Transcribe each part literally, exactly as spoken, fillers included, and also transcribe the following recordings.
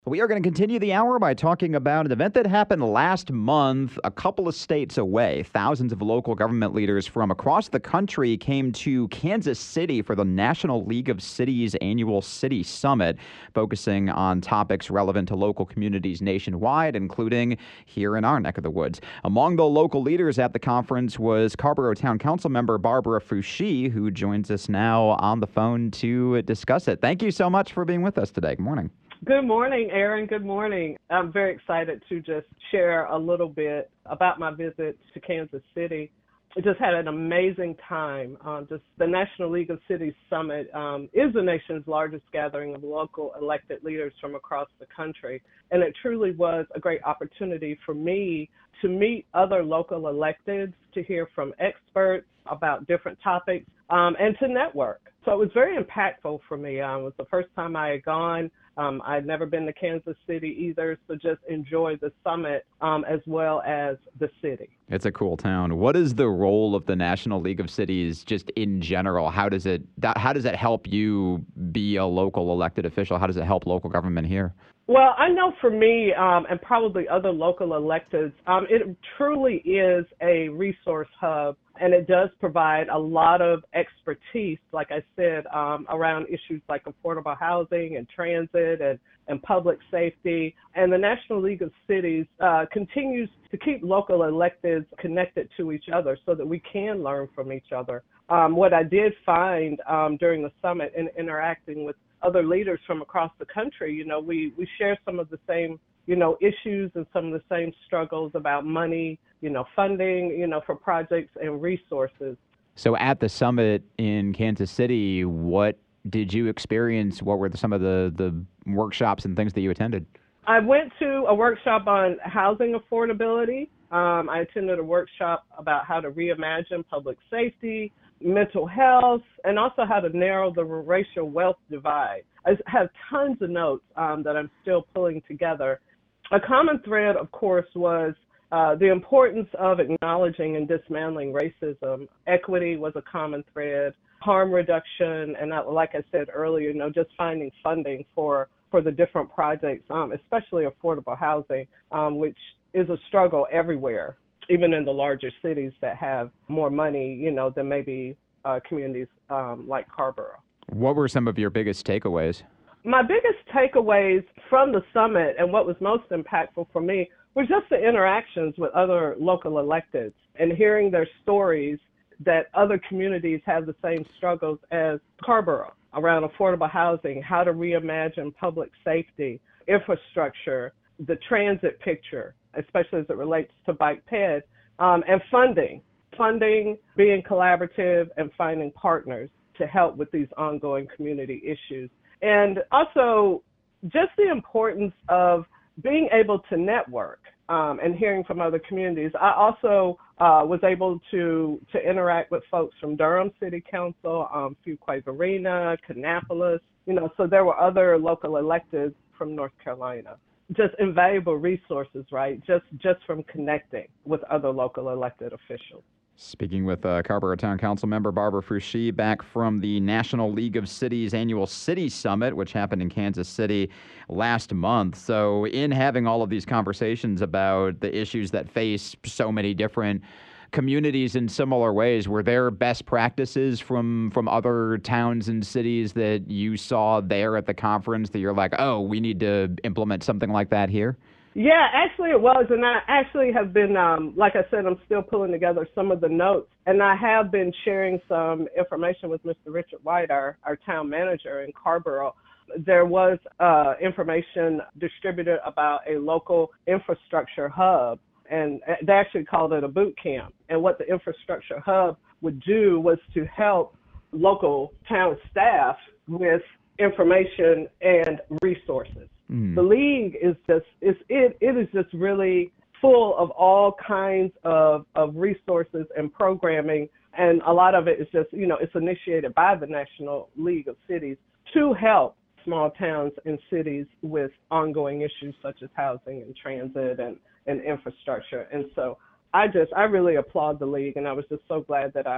We are going to continue the hour by talking about an event that happened last month, a couple of states away. Thousands of local government leaders from across the country came to Kansas City for the National League of Cities annual City Summit, focusing on topics relevant to local communities nationwide, including here in our neck of the woods. Among the local leaders at the conference was Carrboro Town Council member Barbara Foushee, who joins us now on the phone to discuss it. Thank you so much for being with us today. Good morning. Good morning, Aaron. Good morning. I'm very excited to just share a little bit about my visit to Kansas City. I just had an amazing time. Um, just the National League of Cities Summit um, is the nation's largest gathering of local elected leaders from across the country, and it truly was a great opportunity for me to meet other local electeds, to hear from experts about different topics, um, and to network. So it was very impactful for me. Um, it was the first time I had gone. Um, I'd never been to Kansas City either, so just enjoy the summit um, as well as the city. It's a cool town. What is the role of the National League of Cities just in general? How does it how does it help you be a local elected official? How does it help local government here? Well, I know for me um, and probably other local electeds, um, it truly is a resource hub, and it does provide a lot of expertise, like I said, um, around issues like affordable housing and transit and, and public safety. And the National League of Cities uh, continues to keep local electeds connected to each other so that we can learn from each other. Um, what I did find um, during the summit in interacting with other leaders from across the country, you know, we, we share some of the same, you know, issues and some of the same struggles about money, you know, funding, you know, for projects and resources. So at the summit in Kansas City, what did you experience? What were the, some of the, the workshops and things that you attended? I went to a workshop on housing affordability. Um, I attended a workshop about how to reimagine public safety, mental health, and also how to narrow the racial wealth divide. I have tons of notes um, that I'm still pulling together. A common thread, of course, was uh, the importance of acknowledging and dismantling racism. Equity was a common thread, harm reduction, and uh, like I said earlier, you know, just finding funding for, for the different projects, um, especially affordable housing, um, which is a struggle everywhere, even in the larger cities that have more money, you know, than maybe uh, communities um, like Carrboro. What were some of your biggest takeaways? My biggest takeaways from the summit and what was most impactful for me was just the interactions with other local electeds and hearing their stories that other communities have the same struggles as Carrboro around affordable housing, how to reimagine public safety, infrastructure, the transit picture, especially as it relates to bike ped, um, and funding. Funding, being collaborative, and finding partners to help with these ongoing community issues. And also just the importance of being able to network um, and hearing from other communities. I also uh, was able to, to interact with folks from Durham City Council, um, Fuquay-Varina, Kannapolis, you know, so there were other local electeds from North Carolina. Just invaluable resources, right? Just just from connecting with other local elected officials. Speaking with uh, Carrboro Town Council member Barbara Foushee, back from the National League of Cities annual City Summit, which happened in Kansas City last month. So in having all of these conversations about the issues that face so many different communities in similar ways, were there best practices from from other towns and cities that you saw there at the conference that you're like, oh, we need to implement something like that here? Yeah, actually it was, and I actually have been, um, like I said, I'm still pulling together some of the notes, and I have been sharing some information with Mister Richard White, our, our town manager in Carrboro. There was uh, information distributed about a local infrastructure hub, and they actually called it a boot camp. And what the infrastructure hub would do was to help local town staff with information and resources. Mm. The league is just is it it is just really full of all kinds of, of resources and programming, and a lot of it is just, you know, it's initiated by the National League of Cities to help small towns and cities with ongoing issues such as housing and transit and, and infrastructure. And so I just I really applaud the league, and I was just so glad that I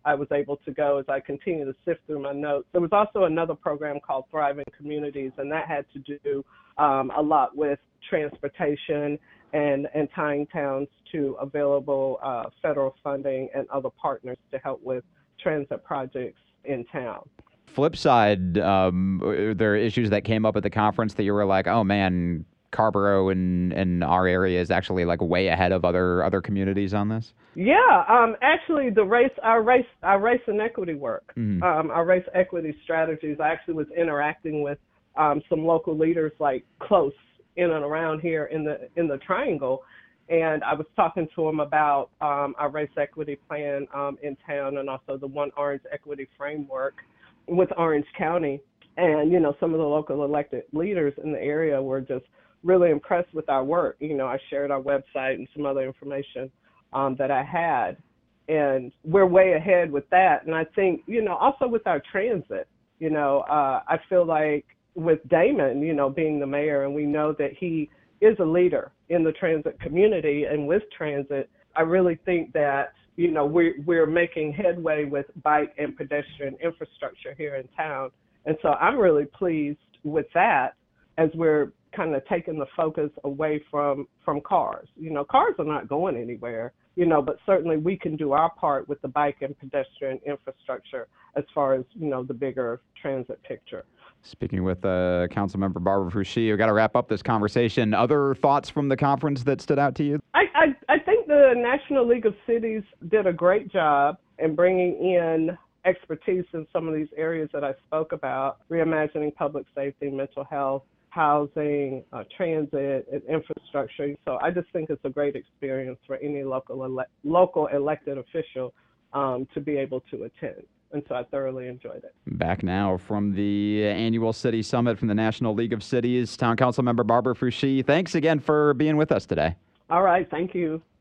I was able to go as I continue to sift through my notes. There was also another program called Thriving Communities, and that had to do um, a lot with transportation and, and tying towns to available uh, federal funding and other partners to help with transit projects in town. Flip side, um, are there issues that came up at the conference that you were like, oh man, Carrboro and, and our area is actually like way ahead of other other communities on this? Yeah, um, actually, the race, our race, our race and equity work, Mm-hmm. um, our race equity strategies. I actually was interacting with um, some local leaders, like close in and around here in the in the Triangle, and I was talking to them about um, our race equity plan um, in town, and also the One Orange Equity Framework with Orange County. And you know, some of the local elected leaders in the area were just really impressed with our work. You know, I shared our website and some other information um, that I had, and we're way ahead with that. And I think, you know, also with our transit, you know, uh, I feel like with Damon, you know, being the mayor, and we know that he is a leader in the transit community and with transit, I really think that, you know, we're, we're making headway with bike and pedestrian infrastructure here in town. And so I'm really pleased with that as we're kind of taking the focus away from, from cars. You know, cars are not going anywhere, you know, but certainly we can do our part with the bike and pedestrian infrastructure as far as, you know, the bigger transit picture. Speaking with uh, Councilmember Barbara Foushee, we've got to wrap up this conversation. Other thoughts from the conference that stood out to you? I, I, I think the National League of Cities did a great job in bringing in expertise in some of these areas that I spoke about: reimagining public safety, mental health, housing, uh, transit, and infrastructure. So I just think it's a great experience for any local ele- local elected official um, to be able to attend. And so I thoroughly enjoyed it. Back now from the annual City Summit from the National League of Cities, Town Council Member Barbara Foushee. Thanks again for being with us today. All right. Thank you.